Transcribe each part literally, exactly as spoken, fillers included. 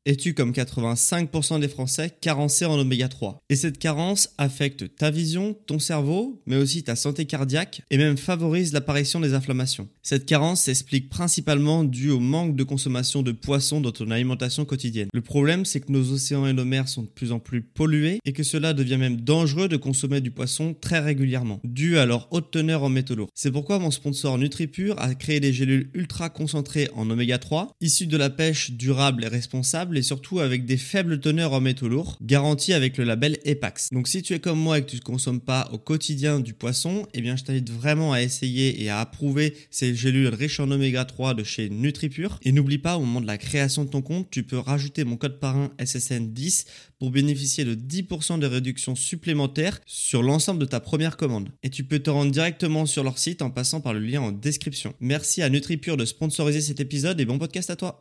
es-tu comme quatre-vingt-cinq pour cent des Français carencé en oméga trois. Et cette carence affecte ta vision, ton cerveau, mais aussi ta santé cardiaque et même favorise l'apparition des inflammations. Cette carence s'explique principalement due au manque de consommation de poissons dans ton alimentation quotidienne. Le problème, c'est que nos océans et nos mers sont de plus en plus pollués et que cela devient même dangereux de consommer du poisson très régulièrement, dû à leur haute teneur en métaux lourds. C'est pourquoi mon sponsor NutriPure a créé des gélules ultra concentrées en oméga trois, issues de la pêche durable et responsable et surtout avec des faibles teneurs en métaux lourds, garanties avec le label EPAX. Donc si tu es comme moi et que tu ne consommes pas au quotidien du poisson, eh bien je t'invite vraiment à essayer et à approuver ces gélules riches en oméga trois de chez NutriPure. Et n'oublie pas, au moment de la création de ton compte, tu peux rajouter mon code parrain S S N dix pour bénéficier de dix pour cent de réduction supplémentaire sur l'ensemble de ta première commande. Et tu peux te rendre directement sur leur site en passant par le lien en description. Merci à NutriPure de sponsoriser cet épisode et bon podcast à toi.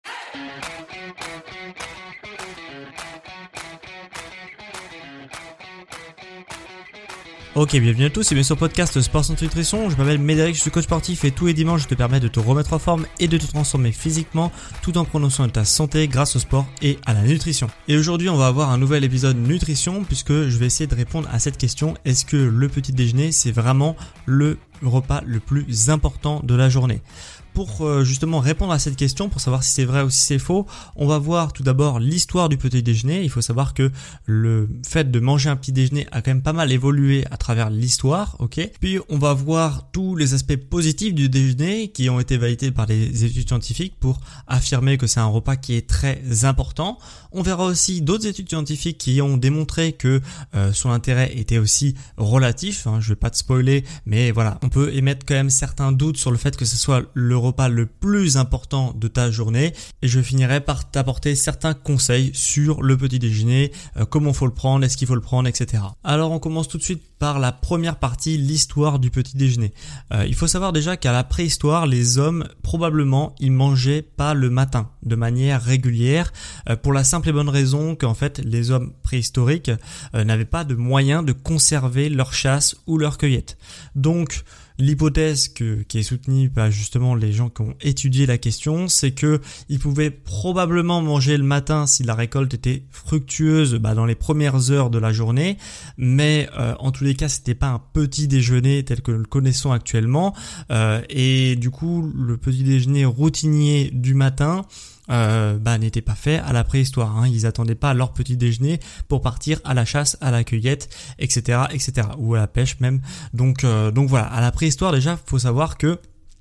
Ok, bienvenue à tous et bienvenue sur le podcast Sport Santé Nutrition. Je m'appelle Médéric, je suis coach sportif et tous les dimanches je te permets de te remettre en forme et de te transformer physiquement tout en prenant soin de ta santé grâce au sport et à la nutrition. Et aujourd'hui on va avoir un nouvel épisode nutrition puisque je vais essayer de répondre à cette question: est-ce que le petit déjeuner c'est vraiment le repas le plus important de la journée? Pour justement répondre à cette question, pour savoir si c'est vrai ou si c'est faux, on va voir tout d'abord l'histoire du petit déjeuner. Il faut savoir que le fait de manger un petit déjeuner a quand même pas mal évolué à travers l'histoire, ok. Puis on va voir tous les aspects positifs du déjeuner qui ont été validés par les études scientifiques pour affirmer que c'est un repas qui est très important. On verra aussi d'autres études scientifiques qui ont démontré que euh, son intérêt était aussi relatif. Hein, je vais pas te spoiler, mais voilà, on peut émettre quand même certains doutes sur le fait que ce soit le repas le plus important de ta journée, et je finirai par t'apporter certains conseils sur le petit déjeuner, euh, comment faut le prendre, est-ce qu'il faut le prendre, et cetera. Alors on commence tout de suite par la première partie, l'histoire du petit déjeuner. Euh, il faut savoir déjà qu'à la préhistoire, les hommes probablement ils mangeaient pas le matin de manière régulière, euh, pour la simple et bonne raison qu'en fait les hommes préhistoriques euh, n'avaient pas de moyens de conserver leur chasse ou leur cueillette. Donc l'hypothèse que, qui est soutenue par justement les gens qui ont étudié la question, c'est que ils pouvaient probablement manger le matin si la récolte était fructueuse bah, dans les premières heures de la journée, mais euh, en tous les cas c'était pas un petit déjeuner tel que nous le connaissons actuellement, euh, et du coup le petit déjeuner routinier du matin Euh, bah, n'était pas fait à la préhistoire. Hein. Ils attendaient pas leur petit déjeuner pour partir à la chasse, à la cueillette, et cetera, et cetera, ou à la pêche même. Donc, euh, donc voilà, à la préhistoire déjà, faut savoir que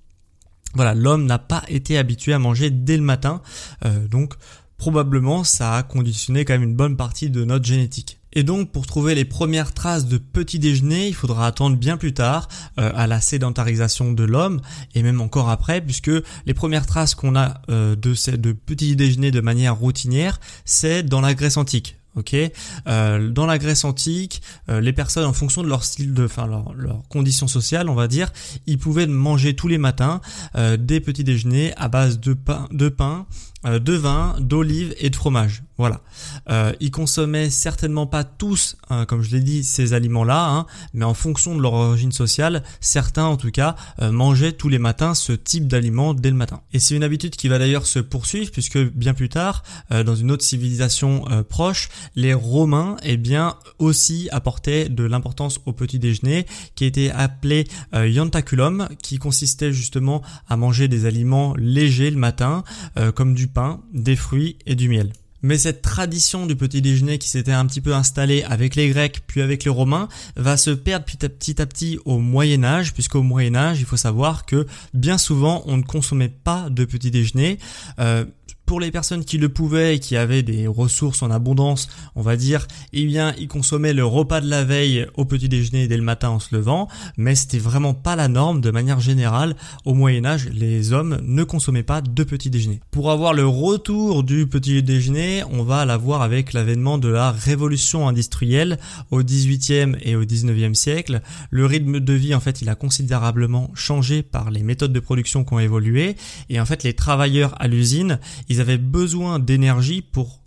voilà, l'homme n'a pas été habitué à manger dès le matin, euh, donc probablement ça a conditionné quand même une bonne partie de notre génétique. Et donc pour trouver les premières traces de petit déjeuner, il faudra attendre bien plus tard euh, à la sédentarisation de l'homme et même encore après, puisque les premières traces qu'on a euh, de, ces, de petit déjeuner de manière routinière, c'est dans la Grèce antique. Ok, euh, dans la Grèce antique, euh, les personnes, en fonction de leur style de, enfin leur, leur condition sociale, on va dire, ils pouvaient manger tous les matins euh, des petits déjeuners à base de pain, de pain, euh, de vin, d'olive et de fromage. Voilà. Euh, ils consommaient certainement pas tous, hein, comme je l'ai dit, ces aliments-là, hein, mais en fonction de leur origine sociale, certains en tout cas euh, mangeaient tous les matins ce type d'aliments dès le matin. Et c'est une habitude qui va d'ailleurs se poursuivre puisque bien plus tard, euh, dans une autre civilisation euh, proche, les Romains, eh bien, aussi apportaient de l'importance au petit déjeuner, qui était appelé euh, iantaculum, qui consistait justement à manger des aliments légers le matin, euh, comme du pain, des fruits et du miel. Mais cette tradition du petit déjeuner qui s'était un petit peu installée avec les Grecs puis avec les Romains va se perdre petit à petit, à petit au Moyen-Âge, puisqu'au Moyen-Âge, il faut savoir que bien souvent on ne consommait pas de petit déjeuner. Euh, Pour les personnes qui le pouvaient et qui avaient des ressources en abondance, on va dire, eh bien, ils consommaient le repas de la veille au petit déjeuner dès le matin en se levant, mais c'était vraiment pas la norme. De manière générale, au Moyen-Âge, les hommes ne consommaient pas de petit déjeuner. Pour avoir le retour du petit déjeuner, on va l'avoir avec l'avènement de la révolution industrielle au dix-huitième et au dix-neuvième siècle. Le rythme de vie, en fait, il a considérablement changé par les méthodes de production qui ont évolué, et en fait, les travailleurs à l'usine, ils avaient besoin d'énergie pour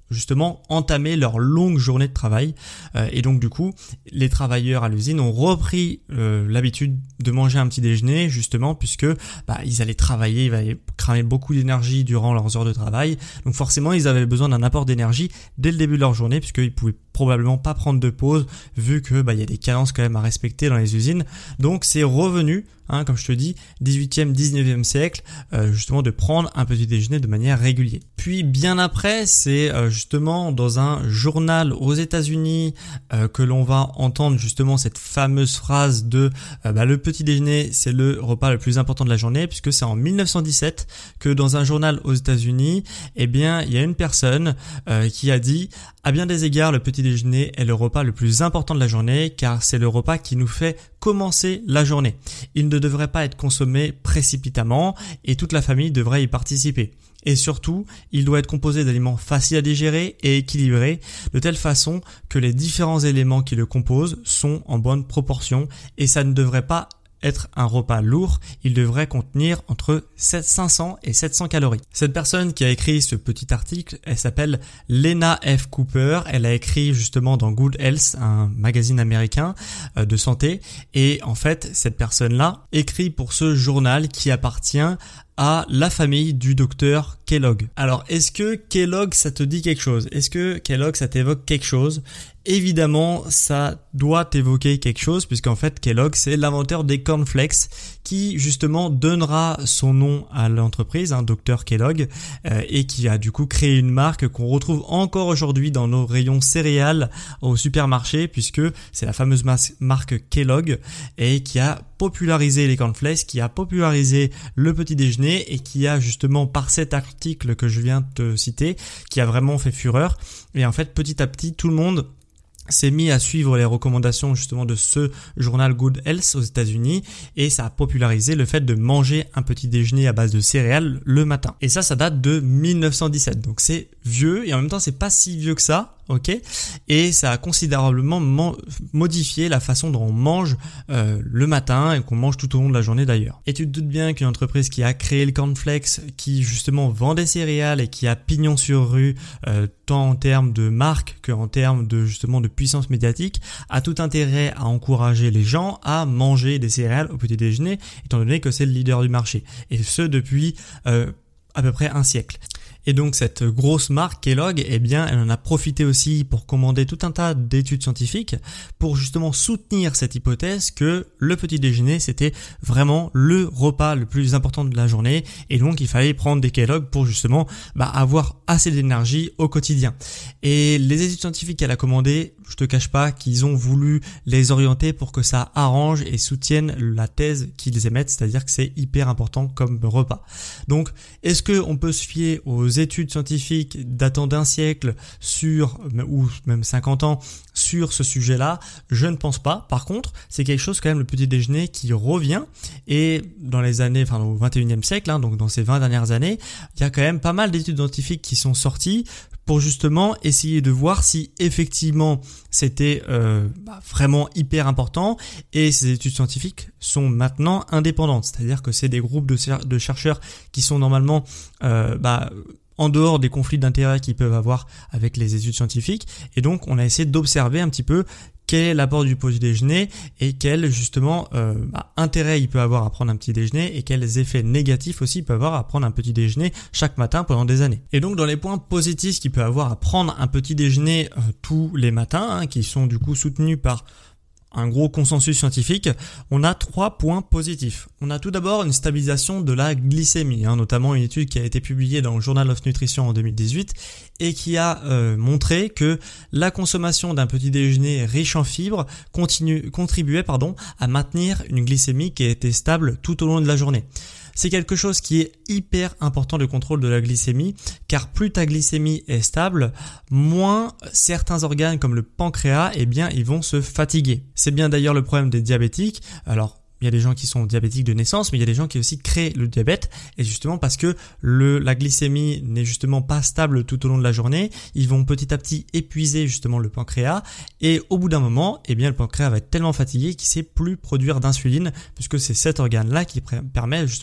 justement entamer leur longue journée de travail. Euh, et donc du coup, les travailleurs à l'usine ont repris euh, l'habitude de manger un petit déjeuner, justement puisque bah, ils allaient travailler, ils allaient cramer beaucoup d'énergie durant leurs heures de travail. Donc forcément, ils avaient besoin d'un apport d'énergie dès le début de leur journée, puisqu'ils pouvaient probablement pas prendre de pause, vu que bah, y a des cadences quand même à respecter dans les usines. Donc c'est revenu, hein, comme je te dis, dix-huitième, dix-neuvième siècle, euh, justement de prendre un petit déjeuner de manière régulière. Puis bien après, c'est euh, justement dans un journal aux États-Unis euh, que l'on va entendre justement cette fameuse phrase de euh, bah, le petit déjeuner, c'est le repas le plus important de la journée, puisque c'est en mille neuf cent dix-sept que dans un journal aux États-Unis, eh bien, il y a une personne euh, qui a dit à bien des égards, le petit déjeuner est le repas le plus important de la journée, car c'est le repas qui nous fait commencer la journée. Il ne devrait pas être consommé précipitamment et toute la famille devrait y participer. Et surtout, il doit être composé d'aliments faciles à digérer et équilibrés, de telle façon que les différents éléments qui le composent sont en bonne proportion, et ça ne devrait pas être un repas lourd, il devrait contenir entre cinq cents et sept cents calories. Cette personne qui a écrit ce petit article, elle s'appelle Lena F. Cooper, elle a écrit justement dans Good Health, un magazine américain de santé, et en fait, cette personne-là écrit pour ce journal qui appartient à la famille du docteur Kellogg. Alors, est-ce que Kellogg, ça te dit quelque chose? Est-ce que Kellogg, ça t'évoque quelque chose? Évidemment, ça doit t'évoquer quelque chose, puisqu'en fait, Kellogg, c'est l'inventeur des cornflakes qui, justement, donnera son nom à l'entreprise, hein, docteur Kellogg, euh, et qui a du coup créé une marque qu'on retrouve encore aujourd'hui dans nos rayons céréales au supermarché, puisque c'est la fameuse mas- marque Kellogg, et qui a popularisé les cornflakes, qui a popularisé le petit déjeuner, et qui a justement, par cet article que je viens de te citer, qui a vraiment fait fureur. Et en fait, petit à petit, tout le monde s'est mis à suivre les recommandations justement de ce journal Good Health aux États-Unis, et ça a popularisé le fait de manger un petit déjeuner à base de céréales le matin. Et ça, ça date de mille neuf cent dix-sept, donc c'est vieux, et en même temps c'est pas si vieux que ça. Ok, et ça a considérablement mo- modifié la façon dont on mange euh, le matin et qu'on mange tout au long de la journée d'ailleurs. Et tu te doutes bien qu'une entreprise qui a créé le cornflakes, qui justement vend des céréales et qui a pignon sur rue, euh, tant en termes de marque qu'en termes de justement de puissance médiatique, a tout intérêt à encourager les gens à manger des céréales au petit déjeuner, étant donné que c'est le leader du marché. Et ce depuis euh, à peu près un siècle. Et donc cette grosse marque Kellogg, eh bien, elle en a profité aussi pour commander tout un tas d'études scientifiques pour justement soutenir cette hypothèse que le petit déjeuner c'était vraiment le repas le plus important de la journée, et donc il fallait prendre des Kellogg pour justement bah, avoir assez d'énergie au quotidien. Et les études scientifiques qu'elle a commandées, je te cache pas qu'ils ont voulu les orienter pour que ça arrange et soutienne la thèse qu'ils émettent, c'est-à-dire que c'est hyper important comme repas. Donc, est-ce que on peut se fier aux études scientifiques datant d'un siècle sur, ou même cinquante ans, sur ce sujet-là? Je ne pense pas. Par contre, c'est quelque chose quand même, le petit déjeuner, qui revient, et dans les années, enfin au vingt et unième siècle, hein, donc dans ces vingt dernières années, il y a quand même pas mal d'études scientifiques qui sont sorties pour justement essayer de voir si effectivement c'était euh, bah, vraiment hyper important. Et ces études scientifiques sont maintenant indépendantes, c'est-à-dire que c'est des groupes de, cher- de chercheurs qui sont normalement euh, bah, en dehors des conflits d'intérêts qu'ils peuvent avoir avec les études scientifiques. Et donc on a essayé d'observer un petit peu quel est l'apport du petit déjeuner et quel justement euh, bah, intérêt il peut avoir à prendre un petit déjeuner, et quels effets négatifs aussi il peut avoir à prendre un petit déjeuner chaque matin pendant des années. Et donc dans les points positifs qu'il peut avoir à prendre un petit déjeuner euh, tous les matins, hein, qui sont du coup soutenus par un gros consensus scientifique, on a trois points positifs. On a tout d'abord une stabilisation de la glycémie, hein, notamment une étude qui a été publiée dans le Journal of Nutrition en deux mille dix-huit et qui a euh, montré que la consommation d'un petit déjeuner riche en fibres continue, contribuait pardon, à maintenir une glycémie qui était stable tout au long de la journée. C'est quelque chose qui est hyper important, le contrôle de la glycémie, car plus ta glycémie est stable, moins certains organes comme le pancréas, eh bien, ils vont se fatiguer. C'est bien d'ailleurs le problème des diabétiques. Alors, il y a des gens qui sont diabétiques de naissance, mais il y a des gens qui aussi créent le diabète, et justement parce que le, la glycémie n'est justement pas stable tout au long de la journée, ils vont petit à petit épuiser justement le pancréas, et au bout d'un moment, eh bien le pancréas va être tellement fatigué qu'il ne sait plus produire d'insuline, puisque c'est cet organe-là qui pr- permet justement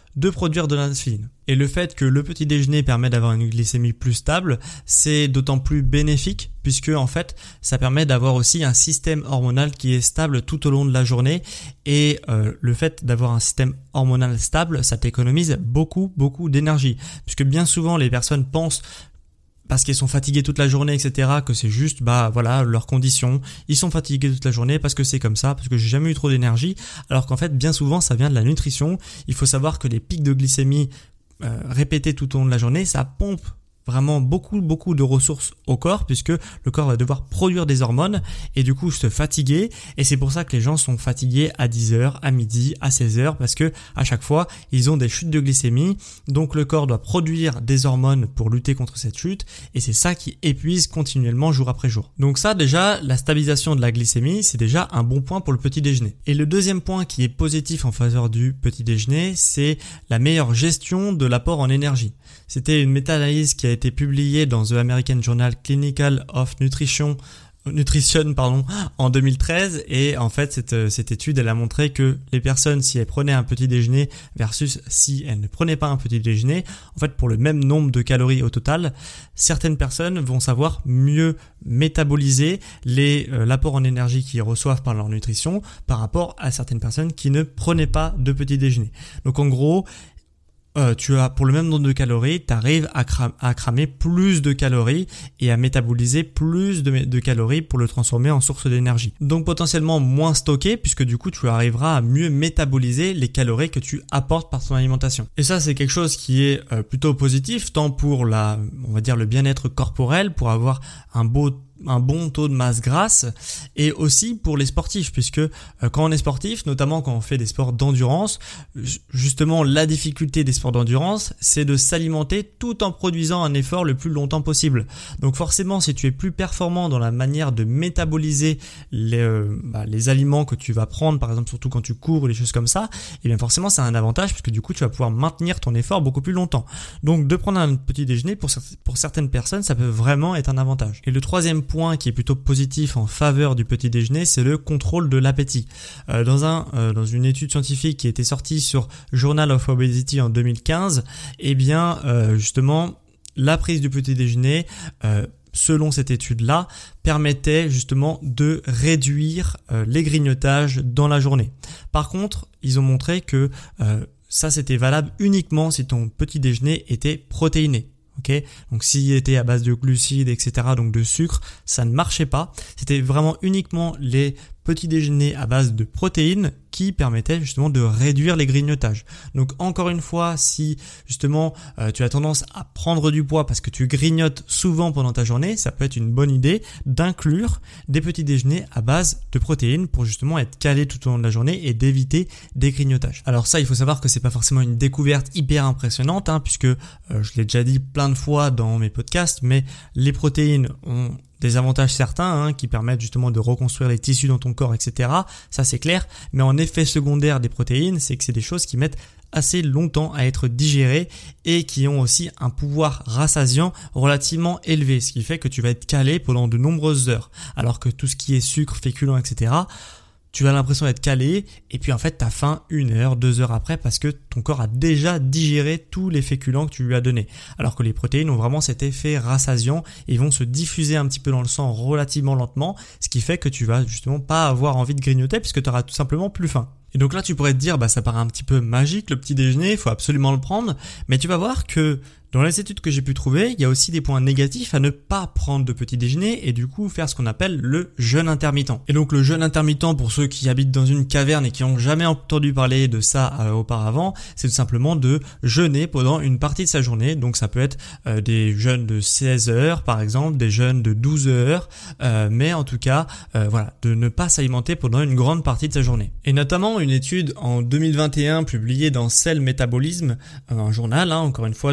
de produire de l'insuline. Et le fait que le petit déjeuner permet d'avoir une glycémie plus stable, c'est d'autant plus bénéfique puisque en fait, ça permet d'avoir aussi un système hormonal qui est stable tout au long de la journée. Et euh, le fait d'avoir un système hormonal stable, ça t'économise beaucoup, beaucoup d'énergie. Puisque bien souvent, les personnes pensent parce qu'ils sont fatigués toute la journée, et cetera, que c'est juste, bah voilà, leurs conditions. Ils sont fatigués toute la journée parce que c'est comme ça, parce que j'ai jamais eu trop d'énergie. Alors qu'en fait, bien souvent, ça vient de la nutrition. Il faut savoir que les pics de glycémie euh, répétés tout au long de la journée, ça pompe vraiment beaucoup, beaucoup de ressources au corps puisque le corps va devoir produire des hormones et du coup se fatiguer. Et c'est pour ça que les gens sont fatigués à dix heures, à midi, à seize heures parce que à chaque fois, ils ont des chutes de glycémie. Donc le corps doit produire des hormones pour lutter contre cette chute et c'est ça qui épuise continuellement jour après jour. Donc ça déjà, la stabilisation de la glycémie, c'est déjà un bon point pour le petit déjeuner. Et le deuxième point qui est positif en faveur du petit déjeuner, c'est la meilleure gestion de l'apport en énergie. C'était une méta-analyse qui a été publiée dans The American Journal Clinical of Nutrition, Nutrition pardon, en deux mille treize et en fait cette, cette étude elle a montré que les personnes si elles prenaient un petit déjeuner versus si elles ne prenaient pas un petit déjeuner, en fait pour le même nombre de calories au total, certaines personnes vont savoir mieux métaboliser les, euh, l'apport en énergie qu'ils reçoivent par leur nutrition par rapport à certaines personnes qui ne prenaient pas de petit déjeuner. Donc en gros, Euh, tu as pour le même nombre de calories, tu arrives à, cram- à cramer plus de calories et à métaboliser plus de, de calories pour le transformer en source d'énergie. Donc potentiellement moins stocké puisque du coup tu arriveras à mieux métaboliser les calories que tu apportes par ton alimentation. Et ça c'est quelque chose qui est euh, plutôt positif tant pour la, on va dire le bien-être corporel, pour avoir un beau un bon taux de masse grasse et aussi pour les sportifs puisque euh, quand on est sportif, notamment quand on fait des sports d'endurance, justement la difficulté des sports d'endurance c'est de s'alimenter tout en produisant un effort le plus longtemps possible. Donc forcément si tu es plus performant dans la manière de métaboliser les, euh, bah, les aliments que tu vas prendre, par exemple surtout quand tu cours ou des choses comme ça, et bien forcément c'est un avantage puisque du coup tu vas pouvoir maintenir ton effort beaucoup plus longtemps. Donc de prendre un petit déjeuner pour, pour certaines personnes ça peut vraiment être un avantage. Et le troisième point qui est plutôt positif en faveur du petit déjeuner, c'est le contrôle de l'appétit. Euh, dans un euh, dans une étude scientifique qui a été sortie sur Journal of Obesity en deux mille quinze, eh bien euh, justement la prise du petit déjeuner euh, selon cette étude-là, permettait justement de réduire euh, les grignotages dans la journée. Par contre, ils ont montré que euh, ça c'était valable uniquement si ton petit déjeuner était protéiné. Ok, donc s'il était à base de glucides, et cetera, donc de sucre, ça ne marchait pas. C'était vraiment uniquement les petits déjeuners à base de protéines qui permettaient justement de réduire les grignotages. Donc encore une fois, si justement euh, tu as tendance à prendre du poids parce que tu grignotes souvent pendant ta journée, ça peut être une bonne idée d'inclure des petits déjeuners à base de protéines pour justement être calé tout au long de la journée et d'éviter des grignotages. Alors ça, il faut savoir que c'est pas forcément une découverte hyper impressionnante, hein, puisque euh, je l'ai déjà dit plein de fois dans mes podcasts, mais les protéines ont des avantages certains hein, qui permettent justement de reconstruire les tissus dans ton corps, et cetera. Ça c'est clair, mais en effet secondaire des protéines, c'est que c'est des choses qui mettent assez longtemps à être digérées et qui ont aussi un pouvoir rassasiant relativement élevé, ce qui fait que tu vas être calé pendant de nombreuses heures, alors que tout ce qui est sucre, féculents, et cetera, tu as l'impression d'être calé et puis en fait t'as faim une heure, deux heures après parce que ton corps a déjà digéré tous les féculents que tu lui as donnés. Alors que les protéines ont vraiment cet effet rassasiant et vont se diffuser un petit peu dans le sang relativement lentement, ce qui fait que tu vas justement pas avoir envie de grignoter puisque tu auras tout simplement plus faim. Et donc là tu pourrais te dire bah ça paraît un petit peu magique le petit déjeuner, il faut absolument le prendre, mais tu vas voir que dans les études que j'ai pu trouver, il y a aussi des points négatifs à ne pas prendre de petit déjeuner et du coup faire ce qu'on appelle le jeûne intermittent. Et donc le jeûne intermittent, pour ceux qui habitent dans une caverne et qui n'ont jamais entendu parler de ça euh, auparavant, c'est tout simplement de jeûner pendant une partie de sa journée. Donc ça peut être euh, des jeûnes de seize heures par exemple, des jeûnes de douze heures, euh, mais en tout cas euh, voilà, de ne pas s'alimenter pendant une grande partie de sa journée. Et notamment une étude en deux mille vingt et un publiée dans Cell Metabolism, un journal hein, encore une fois de revue scientifique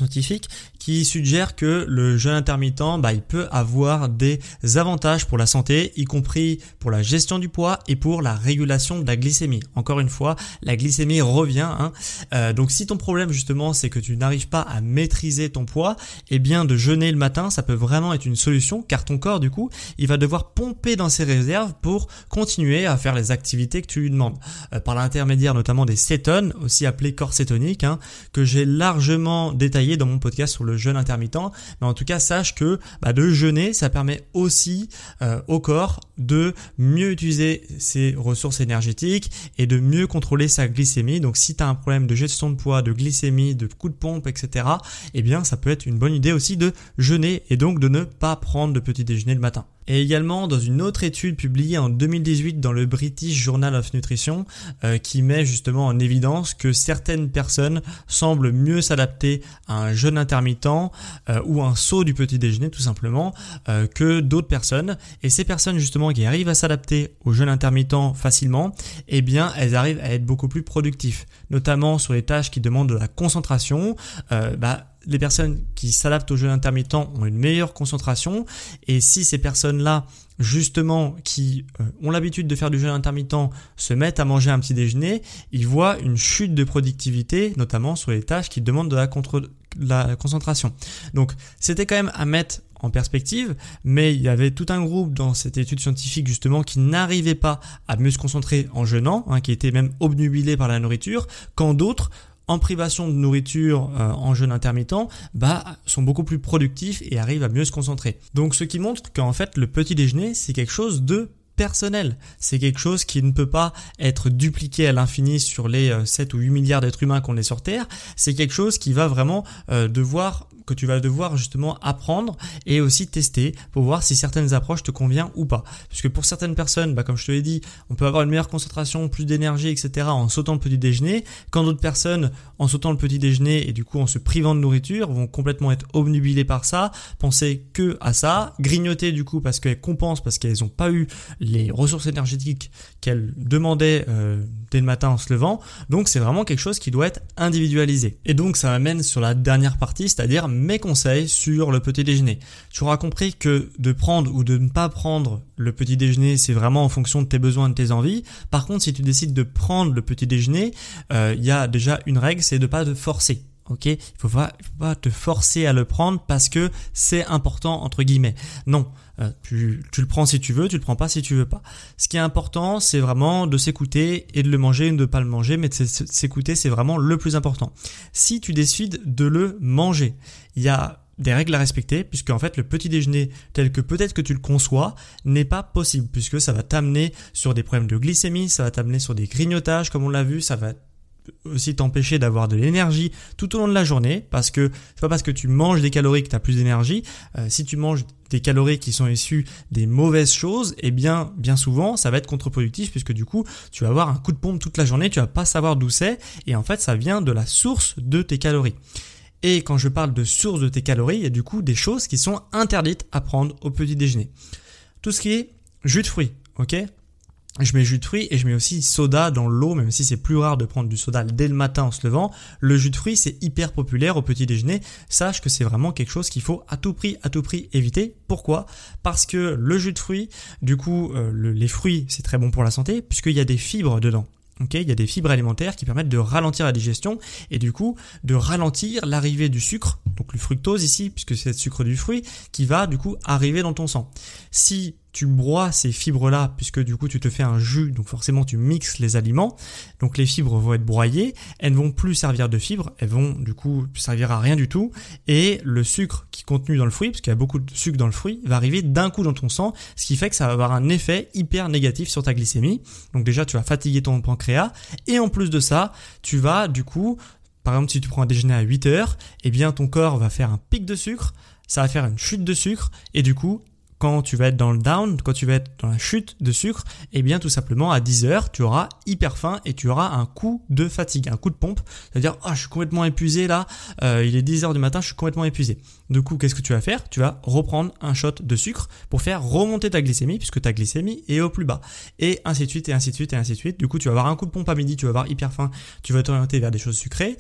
scientifiques qui suggèrent que le jeûne intermittent, bah, il peut avoir des avantages pour la santé, y compris pour la gestion du poids et pour la régulation de la glycémie. Encore une fois, la glycémie revient. Hein. Euh, donc si ton problème justement c'est que tu n'arrives pas à maîtriser ton poids, eh bien de jeûner le matin, ça peut vraiment être une solution car ton corps du coup, il va devoir pomper dans ses réserves pour continuer à faire les activités que tu lui demandes. Euh, par l'intermédiaire notamment des cétones, aussi appelés corps cétoniques, hein, que j'ai largement détaillé dans mon podcast sur le jeûne intermittent. Mais en tout cas, sache que bah, de jeûner, ça permet aussi euh, au corps de mieux utiliser ses ressources énergétiques et de mieux contrôler sa glycémie. Donc si tu as un problème de gestion de poids, de glycémie, de coup de pompe, et cetera, eh bien ça peut être une bonne idée aussi de jeûner et donc de ne pas prendre de petit déjeuner le matin. Et également dans une autre étude publiée en deux mille dix-huit dans le British Journal of Nutrition euh, qui met justement en évidence que certaines personnes semblent mieux s'adapter à un jeûne intermittent euh, ou un saut du petit déjeuner tout simplement euh, que d'autres personnes. Et ces personnes justement qui arrivent à s'adapter au jeûne intermittent facilement, eh bien elles arrivent à être beaucoup plus productives, notamment sur les tâches qui demandent de la concentration. Euh, bah, les personnes qui s'adaptent au jeûne intermittent ont une meilleure concentration et si ces personnes-là, justement, qui euh, ont l'habitude de faire du jeûne intermittent, se mettent à manger un petit déjeuner, ils voient une chute de productivité, notamment sur les tâches qui demandent de la, contre- la concentration. Donc, c'était quand même à mettre en perspective, mais il y avait tout un groupe dans cette étude scientifique justement qui n'arrivait pas à mieux se concentrer en jeûnant, hein, qui était même obnubilé par la nourriture, quand d'autres en privation de nourriture euh, en jeûne intermittent, bah, sont beaucoup plus productifs et arrivent à mieux se concentrer. Donc ce qui montre qu'en fait le petit déjeuner c'est quelque chose de personnel. C'est quelque chose qui ne peut pas être dupliqué à l'infini sur les euh, sept ou huit milliards d'êtres humains qu'on est sur Terre. C'est quelque chose qui va vraiment euh, devoir que tu vas devoir justement apprendre et aussi tester pour voir si certaines approches te conviennent ou pas. Puisque pour certaines personnes, bah, comme je te l'ai dit, on peut avoir une meilleure concentration, plus d'énergie, et cetera en sautant le petit déjeuner. Quand d'autres personnes, en sautant le petit déjeuner et du coup en se privant de nourriture, vont complètement être obnubilées par ça, penser que à ça, grignoter du coup parce qu'elles compensent, parce qu'elles n'ont pas eu les ressources énergétiques qu'elles demandaient euh, dès le matin en se levant. Donc c'est vraiment quelque chose qui doit être individualisé. Et donc ça m'amène sur la dernière partie, c'est-à-dire mes conseils sur le petit déjeuner. Tu auras compris que de prendre ou de ne pas prendre le petit déjeuner, c'est vraiment en fonction de tes besoins, de tes envies. Par contre, si tu décides de prendre le petit déjeuner, euh, il y a déjà une règle, c'est de ne pas te forcer. Ok, il faut pas, il faut pas te forcer à le prendre parce que c'est important entre guillemets. Non, euh, tu, tu le prends si tu veux, tu le prends pas si tu veux pas. Ce qui est important, c'est vraiment de s'écouter et de le manger ou de ne pas le manger, mais de s'écouter, c'est vraiment le plus important. Si tu décides de le manger, il y a des règles à respecter puisque en fait le petit déjeuner tel que peut-être que tu le conçois n'est pas possible puisque ça va t'amener sur des problèmes de glycémie, ça va t'amener sur des grignotages comme on l'a vu, ça va aussi t'empêcher d'avoir de l'énergie tout au long de la journée parce que c'est pas parce que tu manges des calories que tu as plus d'énergie. Euh, si tu manges des calories qui sont issues des mauvaises choses, eh bien bien souvent ça va être contre-productif puisque du coup tu vas avoir un coup de pompe toute la journée, tu vas pas savoir d'où c'est et en fait ça vient de la source de tes calories. Et quand je parle de source de tes calories, il y a du coup des choses qui sont interdites à prendre au petit déjeuner. Tout ce qui est jus de fruits, ok ? Je mets jus de fruits et je mets aussi soda dans l'eau, même si c'est plus rare de prendre du soda dès le matin en se levant. Le jus de fruits, c'est hyper populaire au petit déjeuner. Sache que c'est vraiment quelque chose qu'il faut à tout prix, à tout prix éviter. Pourquoi ? Parce que le jus de fruits, du coup, euh, le, les fruits, c'est très bon pour la santé puisqu'il y a des fibres dedans. Okay, il y a des fibres alimentaires qui permettent de ralentir la digestion et du coup de ralentir l'arrivée du sucre, donc le fructose ici, puisque c'est le sucre du fruit, qui va du coup arriver dans ton sang. Si tu broies ces fibres-là, puisque du coup tu te fais un jus, donc forcément tu mixes les aliments, donc les fibres vont être broyées, elles ne vont plus servir de fibres, elles vont du coup servir à rien du tout, et le sucre qui est contenu dans le fruit, parce qu'il y a beaucoup de sucre dans le fruit, va arriver d'un coup dans ton sang, ce qui fait que ça va avoir un effet hyper négatif sur ta glycémie. Donc déjà tu vas fatiguer ton pancréas, et en plus de ça, tu vas du coup, par exemple si tu prends un déjeuner à huit heures, eh bien ton corps va faire un pic de sucre, ça va faire une chute de sucre, et du coup, quand tu vas être dans le down, quand tu vas être dans la chute de sucre, eh bien tout simplement à dix heures, tu auras hyper faim et tu auras un coup de fatigue, un coup de pompe. C'est-à-dire, ah, oh, je suis complètement épuisé là, euh, il est dix heures du matin, je suis complètement épuisé. Du coup, qu'est-ce que tu vas faire ? Tu vas reprendre un shot de sucre pour faire remonter ta glycémie puisque ta glycémie est au plus bas. Et ainsi de suite, et ainsi de suite, et ainsi de suite. Du coup, tu vas avoir un coup de pompe à midi, tu vas avoir hyper faim, tu vas t'orienter vers des choses sucrées.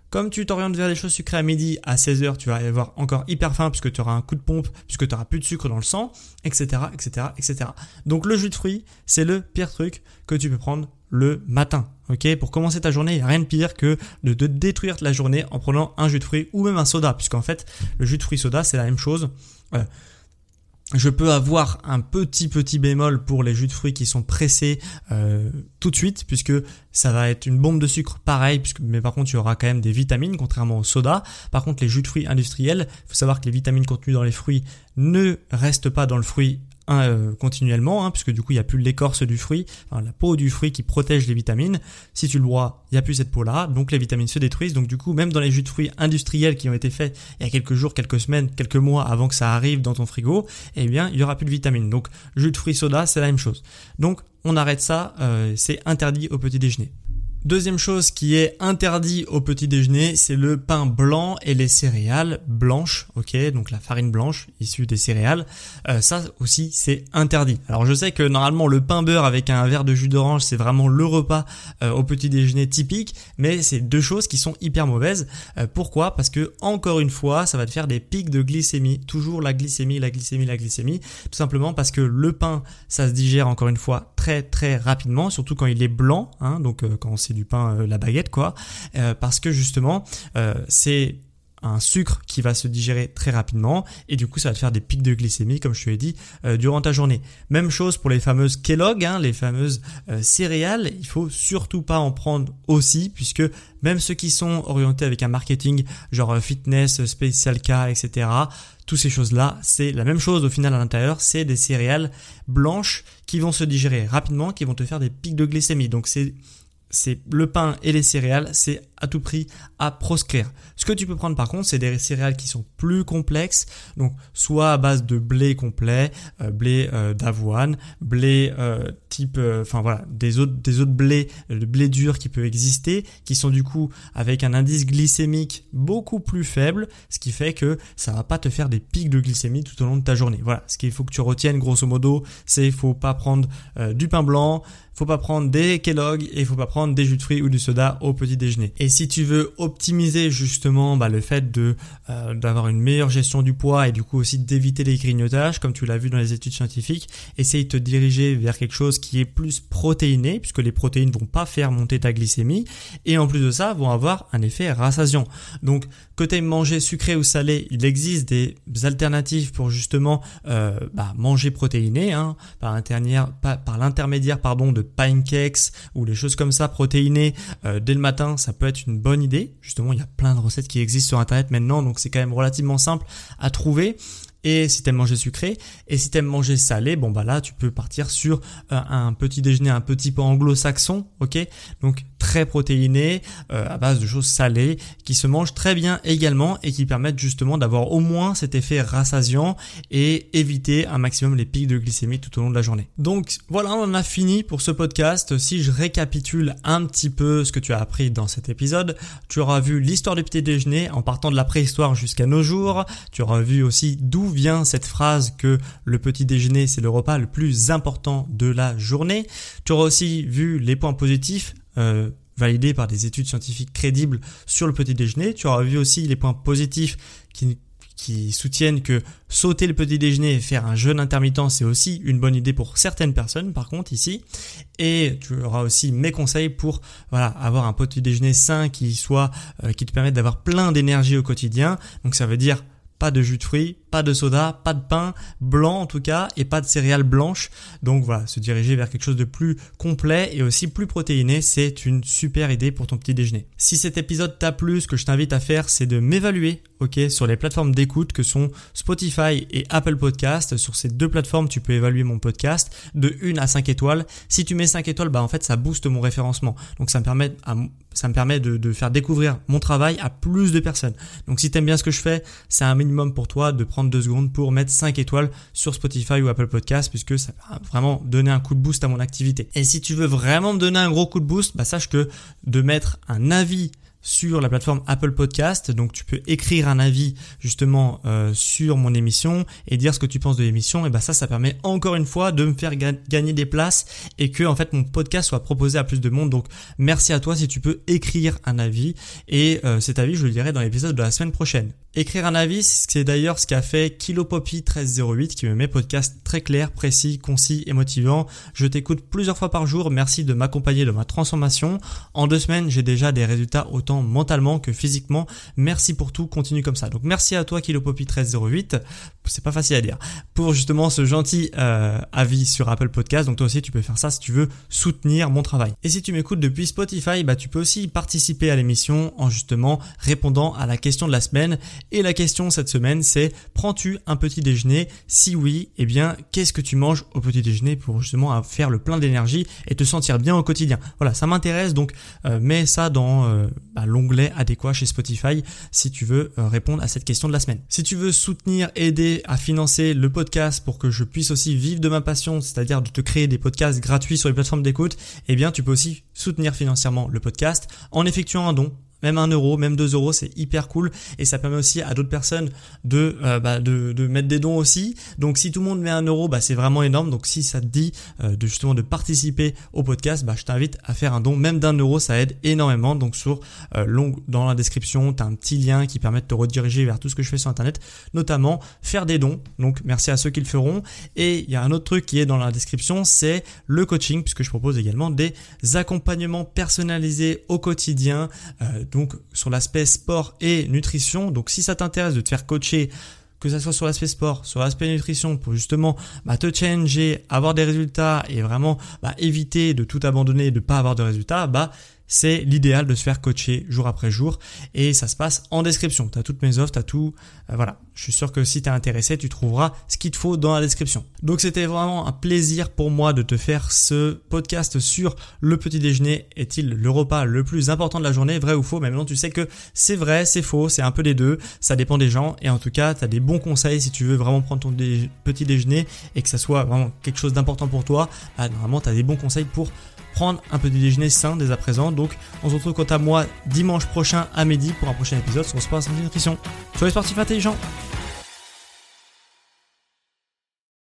Comme tu t'orientes vers les choses sucrées à midi, à seize heures, tu vas avoir encore hyper faim puisque tu auras un coup de pompe, puisque tu n'auras plus de sucre dans le sang, et cetera, et cetera, et cetera. Donc le jus de fruits, c'est le pire truc que tu peux prendre le matin. Ok, pour commencer ta journée, il n'y a rien de pire que de te détruire la journée en prenant un jus de fruits ou même un soda, puisqu'en fait, le jus de fruits soda, c'est la même chose. Euh, Je peux avoir un petit petit bémol pour les jus de fruits qui sont pressés euh, tout de suite, puisque ça va être une bombe de sucre pareil, puisque, mais par contre il y aura quand même des vitamines contrairement au soda. Par contre les jus de fruits industriels, il faut savoir que les vitamines contenues dans les fruits ne restent pas dans le fruit Euh, continuellement, hein, puisque du coup il n'y a plus l'écorce du fruit, enfin, la peau du fruit qui protège les vitamines. Si tu le bois, il n'y a plus cette peau-là, donc les vitamines se détruisent. Donc du coup, même dans les jus de fruits industriels qui ont été faits il y a quelques jours, quelques semaines, quelques mois avant que ça arrive dans ton frigo, eh bien il n'y aura plus de vitamines. Donc jus de fruits soda, c'est la même chose. Donc on arrête ça, euh, c'est interdit au petit déjeuner. Deuxième chose qui est interdit au petit déjeuner, c'est le pain blanc et les céréales blanches, ok, donc la farine blanche issue des céréales, euh, ça aussi c'est interdit. Alors je sais que normalement le pain beurre avec un verre de jus d'orange c'est vraiment le repas euh, au petit déjeuner typique, mais c'est deux choses qui sont hyper mauvaises. Euh, pourquoi ? Parce que encore une fois, ça va te faire des pics de glycémie, toujours la glycémie, la glycémie, la glycémie, tout simplement parce que le pain ça se digère encore une fois très très rapidement, surtout quand il est blanc, hein, donc euh, quand c'est du pain, euh, la baguette quoi, euh, parce que justement euh, c'est un sucre qui va se digérer très rapidement et du coup ça va te faire des pics de glycémie comme je te l'ai dit euh, durant ta journée. Même chose pour les fameuses Kellogg, hein, les fameuses euh, céréales, il faut surtout pas en prendre aussi, puisque même ceux qui sont orientés avec un marketing genre euh, fitness, spécial K, et cetera, toutes ces choses-là, c'est la même chose au final à l'intérieur, c'est des céréales blanches qui vont se digérer rapidement, qui vont te faire des pics de glycémie. Donc c'est c'est le pain et les céréales, c'est à tout prix à proscrire. Ce que tu peux prendre par contre, c'est des céréales qui sont plus complexes, donc soit à base de blé complet, euh, blé euh, d'avoine, blé euh, type, enfin euh, voilà, des autres des autres blés, de blé dur qui peut exister, qui sont du coup avec un indice glycémique beaucoup plus faible, ce qui fait que ça va pas te faire des pics de glycémie tout au long de ta journée. Voilà, ce qu'il faut que tu retiennes grosso modo, c'est il faut pas prendre euh, du pain blanc, faut pas prendre des Kellogg et il faut pas prendre des jus de fruits ou du soda au petit déjeuner. Et si tu veux optimiser justement bah, le fait de euh, d'avoir une meilleure gestion du poids et du coup aussi d'éviter les grignotages, comme tu l'as vu dans les études scientifiques, essaye de te diriger vers quelque chose qui est plus protéiné, puisque les protéines vont pas faire monter ta glycémie et en plus de ça vont avoir un effet rassasiant. Donc que tu aimes manger sucré ou salé, il existe des alternatives pour justement euh, bah, manger protéiné, hein, par l'intermédiaire, par, par l'intermédiaire pardon de pancakes ou les choses comme ça protéinées euh, dès le matin, ça peut être une bonne idée. Justement, il y a plein de recettes qui existent sur internet maintenant, donc c'est quand même relativement simple à trouver. Et si t'aimes manger sucré, et si t'aimes manger salé, bon bah là tu peux partir sur euh, un petit déjeuner un petit peu anglo-saxon, ok, donc très protéiné, euh, à base de choses salées, qui se mangent très bien également et qui permettent justement d'avoir au moins cet effet rassasiant et éviter un maximum les pics de glycémie tout au long de la journée. Donc voilà, on en a fini pour ce podcast. Si je récapitule un petit peu ce que tu as appris dans cet épisode, tu auras vu l'histoire du petit déjeuner en partant de la préhistoire jusqu'à nos jours. Tu auras vu aussi d'où vient cette phrase que le petit déjeuner c'est le repas le plus important de la journée. Tu auras aussi vu les points positifs euh, validés par des études scientifiques crédibles sur le petit déjeuner. Tu auras vu aussi les points positifs qui qui soutiennent que sauter le petit déjeuner et faire un jeûne intermittent, c'est aussi une bonne idée pour certaines personnes, par contre, ici. Et tu auras aussi mes conseils pour, voilà, avoir un petit déjeuner sain qui soit, euh, qui te permette d'avoir plein d'énergie au quotidien. Donc, ça veut dire pas de jus de fruits, pas de soda, pas de pain blanc en tout cas et pas de céréales blanches. Donc voilà, se diriger vers quelque chose de plus complet et aussi plus protéiné, c'est une super idée pour ton petit déjeuner. Si cet épisode t'a plu, ce que je t'invite à faire, c'est de m'évaluer, ok, sur les plateformes d'écoute que sont Spotify et Apple Podcast. Sur ces deux plateformes, tu peux évaluer mon podcast de une à cinq étoiles. Si tu mets cinq étoiles, bah en fait ça booste mon référencement. Donc ça me permet à ça me permet de, de faire découvrir mon travail à plus de personnes. Donc si t'aimes bien ce que je fais, c'est un minimum pour toi de prendre deux secondes pour mettre cinq étoiles sur Spotify ou Apple Podcast, puisque ça va vraiment donner un coup de boost à mon activité. Et si tu veux vraiment me donner un gros coup de boost, bah sache que de mettre un avis sur la plateforme Apple Podcast. Donc tu peux écrire un avis justement euh, sur mon émission et dire ce que tu penses de l'émission. Et ben ça, ça permet encore une fois de me faire ga- gagner des places et que en fait mon podcast soit proposé à plus de monde. Donc merci à toi si tu peux écrire un avis et euh, cet avis je le dirai dans l'épisode de la semaine prochaine. Écrire un avis, c'est d'ailleurs ce qu'a fait Kilopoppy treize zéro huit qui me met podcast très clair, précis, concis et motivant. Je t'écoute plusieurs fois par jour. Merci de m'accompagner dans ma transformation. En deux semaines, j'ai déjà des résultats autant mentalement que physiquement. Merci pour tout. Continue comme ça. Donc merci à toi Kilopoppy treize zéro huit. C'est pas facile à dire. Pour justement ce gentil euh, avis sur Apple Podcast. Donc toi aussi tu peux faire ça si tu veux soutenir mon travail. Et si tu m'écoutes depuis Spotify, bah tu peux aussi participer à l'émission en justement répondant à la question de la semaine. Et la question cette semaine, c'est prends-tu un petit déjeuner? Si oui, eh bien, qu'est-ce que tu manges au petit déjeuner pour justement faire le plein d'énergie et te sentir bien au quotidien? Voilà, ça m'intéresse, donc euh, mets ça dans euh, bah, l'onglet adéquat chez Spotify si tu veux euh, répondre à cette question de la semaine. Si tu veux soutenir, aider à financer le podcast pour que je puisse aussi vivre de ma passion, c'est-à-dire de te créer des podcasts gratuits sur les plateformes d'écoute, eh bien, tu peux aussi soutenir financièrement le podcast en effectuant un don. Même un euro, même deux euros, c'est hyper cool et ça permet aussi à d'autres personnes de, euh, bah, de, de mettre des dons aussi. Donc si tout le monde met un euro, bah, c'est vraiment énorme. Donc si ça te dit euh, de justement de participer au podcast, bah, je t'invite à faire un don. Même d'un euro, ça aide énormément. Donc sur euh, long, dans la description, tu as un petit lien qui permet de te rediriger vers tout ce que je fais sur Internet, notamment faire des dons. Donc merci à ceux qui le feront. Et il y a un autre truc qui est dans la description, c'est le coaching, puisque je propose également des accompagnements personnalisés au quotidien. Euh, donc sur l'aspect sport et nutrition. Donc si ça t'intéresse de te faire coacher, que ça soit sur l'aspect sport, sur l'aspect nutrition, pour justement bah, te challenger, avoir des résultats et vraiment bah, éviter de tout abandonner et de pas avoir de résultats, bah c'est l'idéal de se faire coacher jour après jour et ça se passe en description. Tu as toutes mes offres, tu as tout. Euh, voilà, je suis sûr que si tu es intéressé, tu trouveras ce qu'il te faut dans la description. Donc c'était vraiment un plaisir pour moi de te faire ce podcast sur le petit déjeuner. Est-il le repas le plus important de la journée, vrai ou faux? Mais maintenant tu sais que c'est vrai, c'est faux, c'est un peu des deux. Ça dépend des gens et en tout cas, tu as des bons conseils si tu veux vraiment prendre ton dé- petit déjeuner et que ça soit vraiment quelque chose d'important pour toi. Bah, normalement, tu as des bons conseils pour prendre un petit déjeuner sain dès à présent. Donc on se retrouve quant à moi dimanche prochain à midi pour un prochain épisode sur Sport Santé Nutrition. Soyez sportifs intelligents.